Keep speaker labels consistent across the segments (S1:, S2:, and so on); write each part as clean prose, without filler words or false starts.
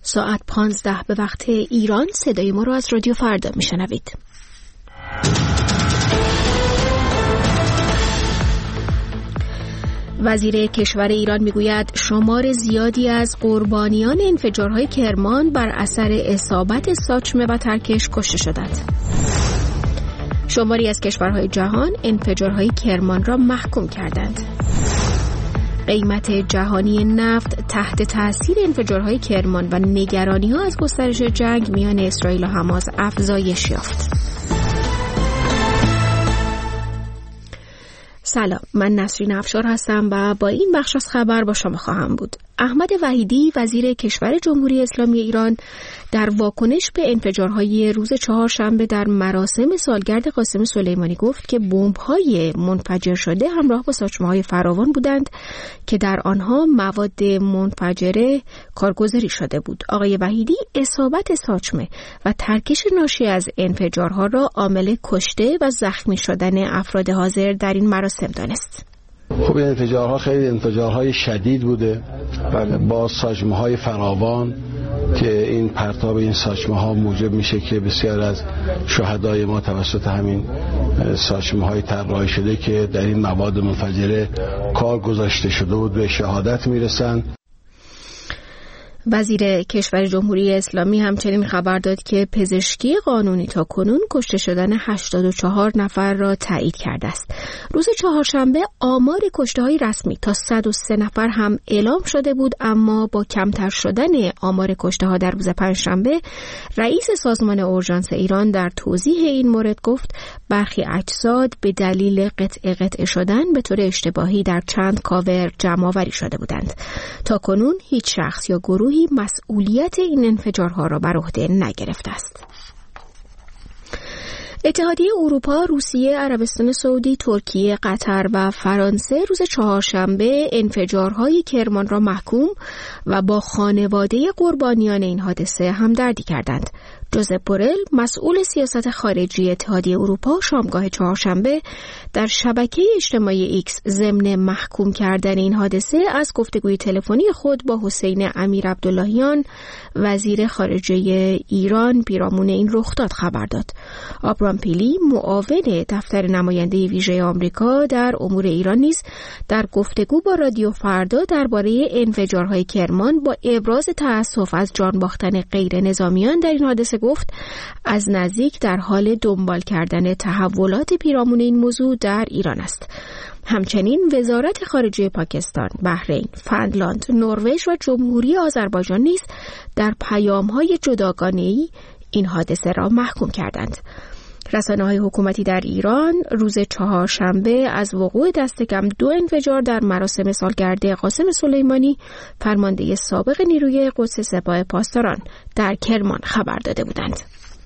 S1: ساعت 15 به وقت ایران. صدای ما رو از رادیو فردا میشنوید. وزیر کشور ایران میگوید شمار زیادی از قربانیان انفجارهای کرمان بر اثر اصابت ساچمه و ترکش کشته شدند. شماری از کشورهای جهان انفجارهای کرمان را محکوم کردند. قیمت جهانی نفت تحت تاثیر انفجارهای کرمان و نگرانی‌ها از گسترش جنگ میان اسرائیل و حماس افزایش یافت. سلام، من نسرین افشار هستم و با این بخش از خبر با شما خواهم بود. احمد وحیدی وزیر کشور جمهوری اسلامی ایران در واکنش به انفجارهای روز چهارشنبه در مراسم سالگرد قاسم سلیمانی گفت که بمب‌های منفجر شده همراه با ساچمه‌های فراوان بودند که در آنها مواد منفجره کارگزاری شده بود. آقای وحیدی اصابت ساچمه و ترکش ناشی از انفجارها را عامل کشته و زخمی شدن افراد حاضر در این مراسم دانست.
S2: خب این انفجارها خیلی انفجارهای شدید بوده و با ساچمه‌های فراوان که این پرتاب این ساچمه‌ها موجب میشه که بسیار از شهدای ما توسط همین ساچمه‌های طراحی شده که در این مواد منفجره کار گذاشته شده بود به شهادت میرسند.
S1: وزیر کشور جمهوری اسلامی همچنین خبر داد که پزشکی قانونی تا کنون کشته شدن 84 نفر را تایید کرده است. روز چهارشنبه آمار کشته‌های رسمی تا 103 نفر هم اعلام شده بود، اما با کمتر شدن آمار کشته‌ها در روز پنجشنبه رئیس سازمان اورژانس ایران در توضیح این مورد گفت برخی اجساد به دلیل قطعه شدن به طور اشتباهی در چند کاور جمع‌آوری شده بودند. تا کنون هیچ شخص یا گروهی مسئولیت این انفجارها را بر عهده نگرفته است. اتحادیه اروپا، روسیه، عربستان سعودی، ترکیه، قطر و فرانسه روز چهارشنبه انفجارهای کرمان را محکوم و با خانواده قربانیان این حادثه همدردی کردند. جوزپ بورل، مسئول سیاست خارجی اتحادیه اروپا، شامگاه چهارشنبه در شبکه اجتماعی ایکس ضمن محکوم کردن این حادثه از گفتگوی تلفنی خود با حسین امیر عبداللهیان وزیر خارجه ایران پیرامون این رخداد خبر داد. آبرام پیلی، معاون دفتر نماینده ویژه آمریکا در امور ایران نیز در گفتگو با رادیو فردا درباره انفجارهای کرمان با ابراز تأسف از جان باختن غیر نظامیان در این حادثه گفت از نزدیک در حال دنبال کردن تحولات پیرامون این موضوع در ایران است. همچنین وزارت خارجه پاکستان، بحرین، فنلاند، نروژ و جمهوری آذربایجان نیز در پیام‌های جداگانه‌ای این حادثه را محکوم کردند. رسانه‌های حکومتی در ایران روز چهارشنبه از وقوع دست کم 2 انفجار در مراسم سالگرد قاسم سلیمانی، فرمانده سابق نیروی قدس سپاه پاسداران، در کرمان خبر داده بودند.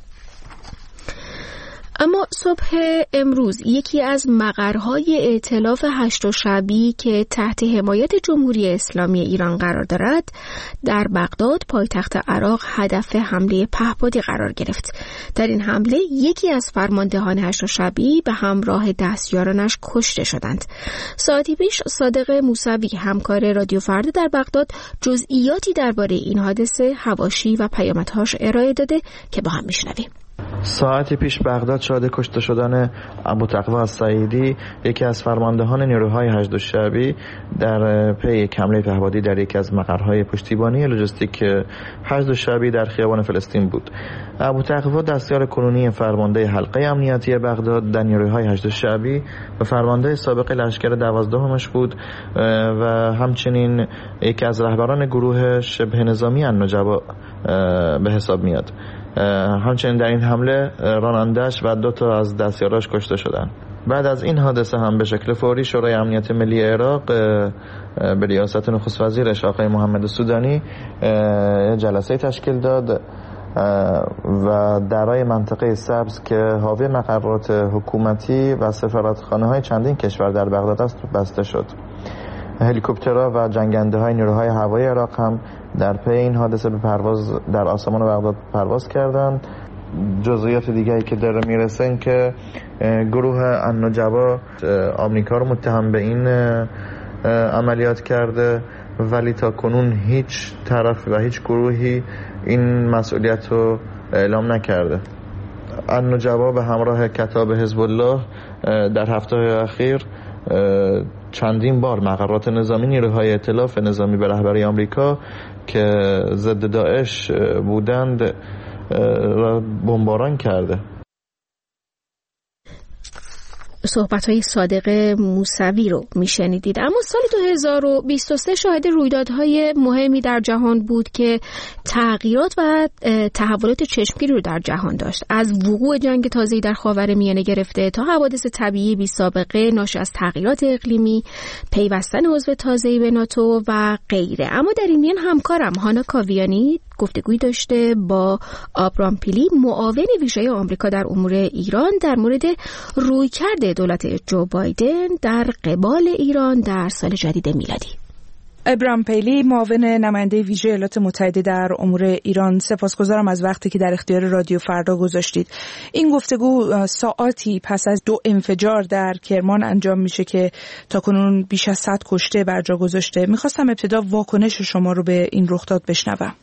S1: اما صبح امروز یکی از مقرهای ائتلاف هشت شعبی که تحت حمایت جمهوری اسلامی ایران قرار دارد در بغداد پایتخت عراق هدف حمله پهپادی قرار گرفت. در این حمله یکی از فرماندهان هشت شعبی به همراه دستیارانش کشته شدند. ساعتی پیش صادق موسوی همکار رادیو فردا در بغداد جزئیاتی درباره این حادثه، حواشی و پیامدهاش ارائه داده که با هم میشنویم.
S3: ساعتی پیش بغداد شاهد کشته شدن ابوتقوا السعیدی، یکی از فرماندهان نیروهای هشت شعبی در پی یک حمله پهپادی در یکی از مقرهای پشتیبانی لوجستیک هشت شعبی در خیابان فلسطین بود. ابوتقوا دستیار کنونی فرمانده حلقه امنیتی بغداد در نیروهای هشت شعبی و فرمانده سابق لشکر 12مش بود و همچنین یکی از رهبران گروه شبه نظامی النجبا به حساب میاد. همچنین در این حمله راننده‌اش و 2 از دستیاراش کشته شدند. بعد از این حادثه هم به شکل فوری شورای امنیت ملی عراق به ریاست نخست وزیرش آقای محمد سودانی جلسه تشکیل داد و درای منطقه سبز که حاوی مقرات حکومتی و سفارتخانه‌های چندین کشور در بغداد است بسته شد. هلیکوپترها و جنگنده‌های نیروهای هوایی عراق هم در پی این حادثه به پرواز در آسمان بغداد پرواز کردند. جزئیات دیگری که داره میرسه این که گروه النجبا آمریکا رو متهم به این عملیات کرده ولی تا کنون هیچ طرف و هیچ گروهی این مسئولیت رو اعلام نکرده. النجبا به همراه کتاب حزب الله در هفته اخیر چندین بار مقرات نظامی نیروهای ائتلاف نظامی به رهبری آمریکا که ضد داعش بودند را بمباران کرده.
S1: صحبت‌های صادق موسوی رو میشنیدید. اما سال 2023 شاهد رویدادهای مهمی در جهان بود که تغییرات و تحولات چشمگیری رو در جهان داشت. از وقوع جنگ تازه‌ای در خاورمیانه گرفته تا حوادث طبیعی بی سابقه ناشی از تغییرات اقلیمی، پیوستن عضو تازه‌ای به ناتو و غیره. اما در این میان همکارم هانا کاویانی گفتگویی داشته با آبرام پیلی، معاون ویژه آمریکا در امور ایران، در مورد رویکرد دولت جو بایدن در قبال ایران در سال جدید میلادی.
S4: آبرام پیلی، معاون نماینده ویژه ایالات متحده در امور ایران، سپاسگزارم از وقتی که در اختیار رادیو فردا گذاشتید. این گفتگو ساعاتی پس از 2 انفجار در کرمان انجام میشه که تاکنون بیش از 100 کشته بر جا گذاشته. میخواستم ابتدا واکنش شما رو به این رخداد بشنوم.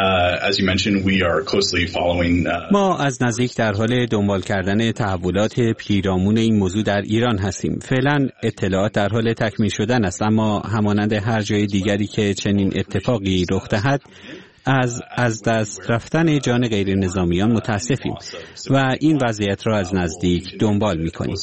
S5: ما از نزدیک در حال دنبال کردن تحولات پیرامون این موضوع در ایران هستیم. فعلا اطلاعات در حال تکمیل شدن است، اما همانند هر جای دیگری که چنین اتفاقی رخ دهد از دست رفتن جان غیر نظامیان متاسفیم و این وضعیت را از نزدیک دنبال می‌کنیم.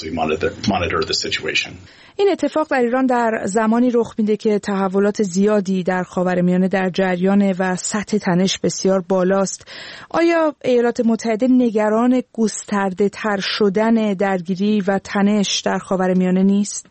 S4: این اتفاق در ایران در زمانی رخ میده که تحولات زیادی در خاورمیانه در جریان و سطح تنش بسیار بالاست. آیا ایالات متحده نگران گسترده تر شدن درگیری و تنش در خاورمیانه نیست؟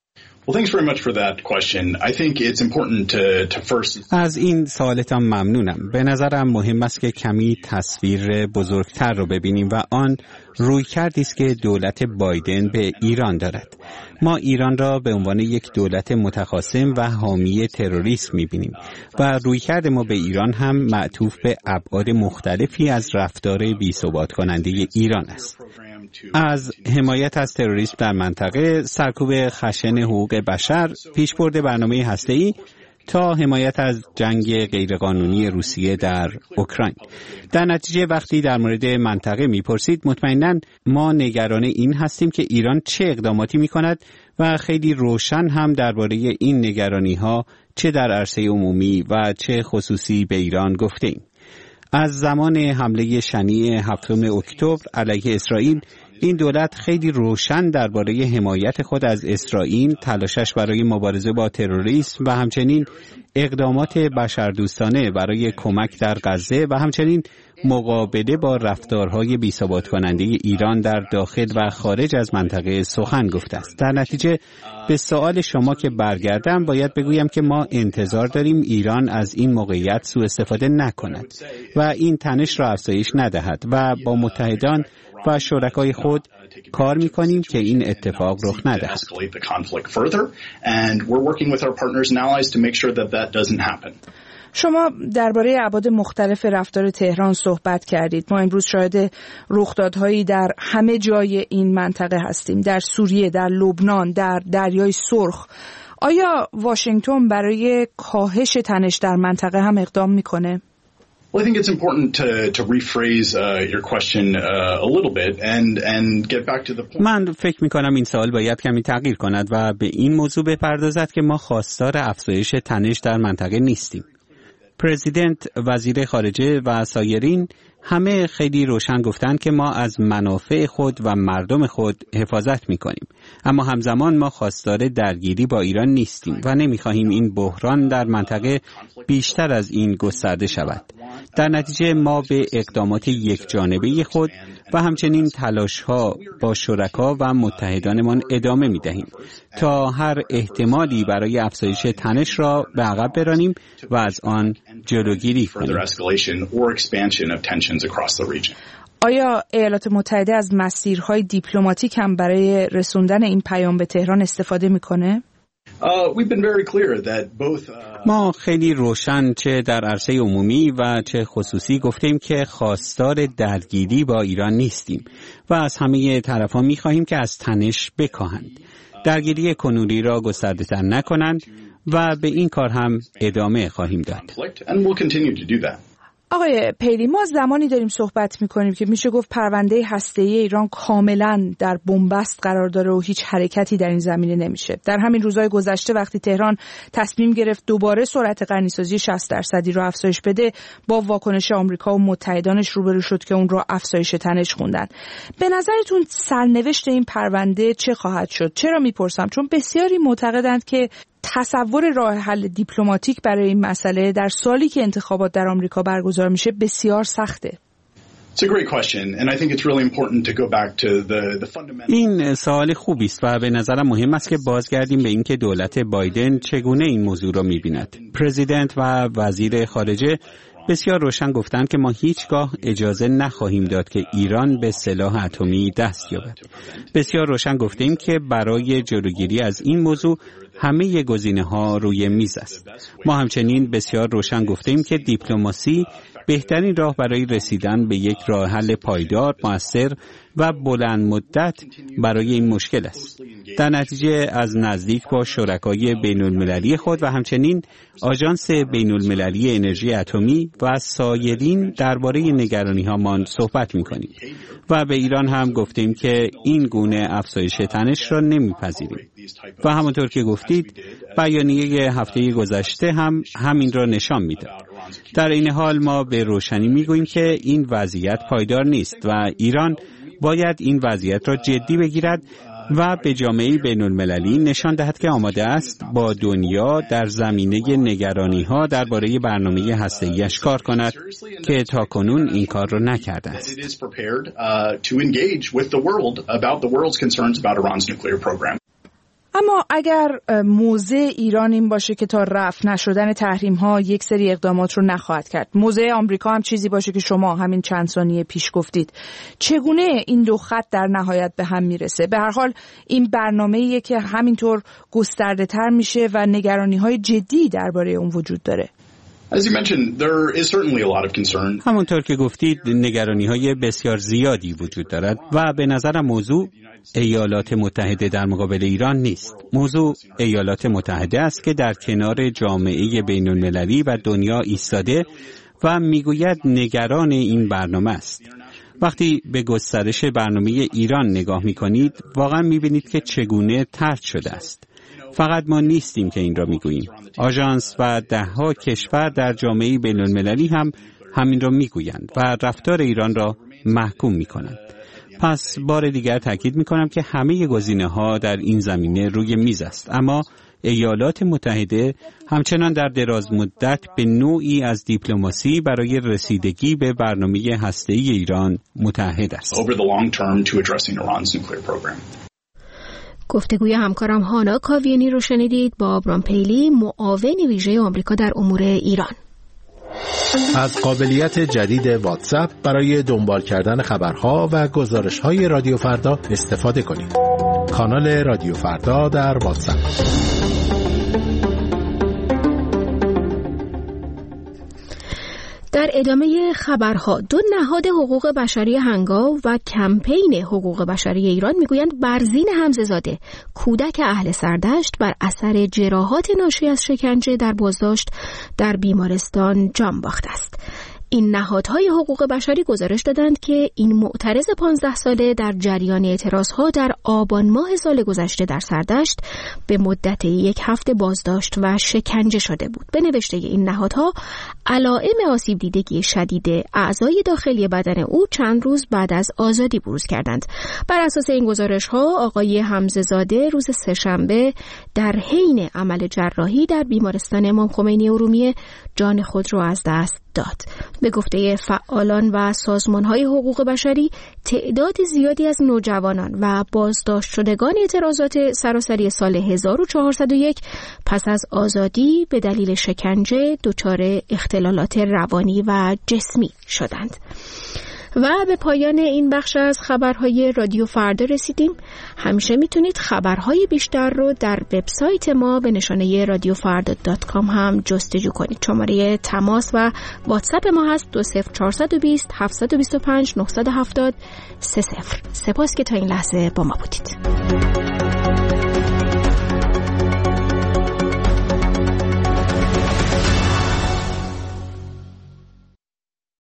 S5: از این سوالتان ممنونم. به نظرم مهم است که کمی تصویر بزرگتر رو ببینیم و آن رویکردی است که دولت بایدن به ایران دارد. ما ایران را به عنوان یک دولت متخاصم و حامی تروریسم می‌بینیم و رویکرد ما به ایران هم معطوف به ابعاد مختلفی از رفتار بی‌ثبات کننده ایران است. از حمایت از تروریسم در منطقه، سرکوب خشن حقوق بشر، پیشبرد برنامه هسته‌ای تا حمایت از جنگ غیرقانونی روسیه در اوکراین. در نتیجه وقتی در مورد منطقه میپرسید، مطمئناً ما نگران این هستیم که ایران چه اقداماتی میکند و خیلی روشن هم درباره این نگرانی‌ها چه در عرصه عمومی و چه خصوصی به ایران گفتیم. از زمان حمله شنیع 7 اکتبر علیه اسرائیل، این دولت خیلی روشن درباره حمایت خود از اسرائیل، تلاشش برای مبارزه با تروریسم و همچنین اقدامات بشردوستانه برای کمک در غزه و همچنین مقابله با رفتارهای بی‌ثبات کننده ایران در داخل و خارج از منطقه سخن گفته است. در نتیجه به سوال شما که برگردم، باید بگویم که ما انتظار داریم ایران از این موقعیت سوء استفاده نکند و این تنش را افزایش ندهد و با متحدان و شرکای خود کار می‌کنیم که این اتفاق رخ ندهد.
S4: شما درباره ابعاد مختلف رفتار تهران صحبت کردید. ما امروز شاهد رخدادهایی در همه جای این منطقه هستیم، در سوریه، در لبنان، در دریای سرخ. آیا واشنگتن برای کاهش تنش در منطقه هم اقدام میکنه؟
S6: Well, I think it's important to rephrase your question a little bit and get back to the point.
S5: من فکر می‌کنم این سوال باید کمی تغییر کند و به این موضوع بپردازد که ما خواستار افزایش تنش در منطقه نیستیم. پرزیدنت، وزیر خارجه و سایرین همه خیلی روشن گفتند که ما از منافع خود و مردم خود حفاظت می‌کنیم، اما همزمان ما خواستار درگیری با ایران نیستیم و نمی‌خواهیم این بحران در منطقه بیشتر از این گسترده شود. در نتیجه ما به اقدامات یکجانبه خود و همچنین تلاش‌ها با شرکا و متحدانمان ادامه می‌دهیم تا هر احتمالی برای افزایش تنش را به عقب برانیم و از آن جلوگیری کنیم.
S4: آیا ایالات متحده از مسیرهای دیپلماتیک هم برای رسوندن این پیام به تهران استفاده می‌کنه؟
S5: ما خیلی روشن چه در عرصه عمومی و چه خصوصی گفتیم که خواستار درگیری با ایران نیستیم و از همه طرفان می‌خواهیم که از تنش بکاهند، درگیری کنونی را گسترده‌تر نکنند و به این کار هم ادامه خواهیم داد.
S4: آقای پیلی، ما زمانی داریم صحبت میکنیم که میشه گفت پرونده هسته‌ای ایران کاملا در بنبست قرار داره و هیچ حرکتی در این زمینه نمیشه. در همین روزهای گذشته وقتی تهران تصمیم گرفت دوباره سرعت غنیسازی 60% رو افزایش بده، با واکنش آمریکا و متحدانش روبرو شد که اون رو افزایش تنش خوندن. به نظرتون سرنوشت این پرونده چه خواهد شد؟ چرا میپرسم؟ چون بسیاری معتقدند که تصور راه حل دیپلماتیک برای این مسئله در سالی که انتخابات در آمریکا برگزار میشه بسیار سخته.
S5: این سوال خوبی است و به نظرم مهم است که بازگردیم به اینکه دولت بایدن چگونه این موضوع را می‌بیند. پرزیدنت و وزیر خارجه بسیار روشن گفتند که ما هیچگاه اجازه نخواهیم داد که ایران به سلاح اتمی دست یابد. بسیار روشن گفتیم که برای جلوگیری از این موضوع همه گزینه‌ها روی میز است. ما همچنین بسیار روشن گفتیم که دیپلماسی بهترین راه برای رسیدن به یک راه حل پایدار، مؤثر و بلند مدت برای این مشکل است. در نتیجه از نزدیک با شرکای بین‌المللی خود و همچنین آژانس بین‌المللی انرژی اتمی و سایرین درباره نگرانی‌هامان صحبت می‌کنیم و به ایران هم گفتیم که این گونه افزایش تنش را نمی‌پذیریم. و همونطور که گفتید بیانیه هفته گذشته هم همین را نشان می‌داد. در این حال ما به روشنی می‌گوییم که این وضعیت پایدار نیست و ایران باید این وضعیت را جدی بگیرد و به جامعه بین‌المللی نشان دهد که آماده است با دنیا در زمینه نگرانی‌ها درباره برنامه هسته‌ای‌اش کار کند که تاکنون این کار را نکرده است.
S4: اما اگر موضع ایران این باشه که تا رفع نشدن تحریم‌ها یک سری اقدامات رو نخواهد کرد، موضع آمریکا هم چیزی باشه که شما همین چند ثانیه پیش گفتید، چگونه این دو خط در نهایت به هم میرسه؟ به هر حال این برنامه‌ایه که همینطور گسترده‌تر میشه و نگرانی‌های جدی درباره اون وجود داره.
S5: همونطور که گفتید نگرانی‌های بسیار زیادی وجود دارد و به نظرم موضوع ایالات متحده در مقابل ایران نیست. موضوع ایالات متحده است که در کنار جامعه بین‌المللی و دنیا ایستاده و میگوید نگران این برنامه است. وقتی به گسترش برنامه ایران نگاه می‌کنید واقعا می‌بینید که چگونه طرد شده است. فقط ما نیستیم که این را میگوییم. آژانس و ده‌ها کشور در جامعه بین‌المللی هم همین را میگویند و رفتار ایران را محکوم میکنند. پس بار دیگر تاکید میکنم که همه گزینه‌ها در این زمینه روی میز است، اما ایالات متحده همچنان در دراز مدت به نوعی از دیپلماسی برای رسیدگی به برنامه هسته‌ای ایران متحد است.
S1: گفتگوی همکارم هانا کاویانی رو شنیدید با آبرام پیلی، معاون ویژه آمریکا در امور ایران.
S7: از قابلیت جدید واتساپ برای دنبال کردن خبرها و گزارش‌های رادیو فردا استفاده کنید. کانال رادیو فردا در واتساپ.
S1: در ادامه خبرها، دو نهاد حقوق بشری هنگاو و کمپین حقوق بشری ایران میگویند برزین حمزه‌زاده، کودک اهل سردشت، بر اثر جراحات ناشی از شکنجه در بازداشت در بیمارستان جان باخته است. این نهادهای حقوق بشری گزارش دادند که این معترض 15 ساله در جریان اعتراضها در آبان ماه سال گذشته در سردشت به مدت 1 هفته بازداشت و شکنجه شده بود. به نوشته این نهادها علائم آسیب دیدگی شدید اعضای داخلی بدن او چند روز بعد از آزادی بروز کردند. بر اساس این گزارش‌ها آقای حمزه‌زاده روز سه‌شنبه در حین عمل جراحی در بیمارستان امام خمینی ارومیه جان خود را از دست داد. به گفته فعالان و سازمان‌های حقوق بشری، تعداد زیادی از نوجوانان و بازداشت شدگان اعتراضات سراسری سال 1401 پس از آزادی به دلیل شکنجه دچار اختلالات روانی و جسمی شدند. و به پایان این بخش از خبرهای رادیو فردا رسیدیم. همیشه میتونید خبرهای بیشتر رو در وبسایت ما به نشانه radiofrda.com هم جستجو کنید. شماره تماس و واتساپ ما هست 20420 725 970 30. سپاس که تا این لحظه با ما بودید.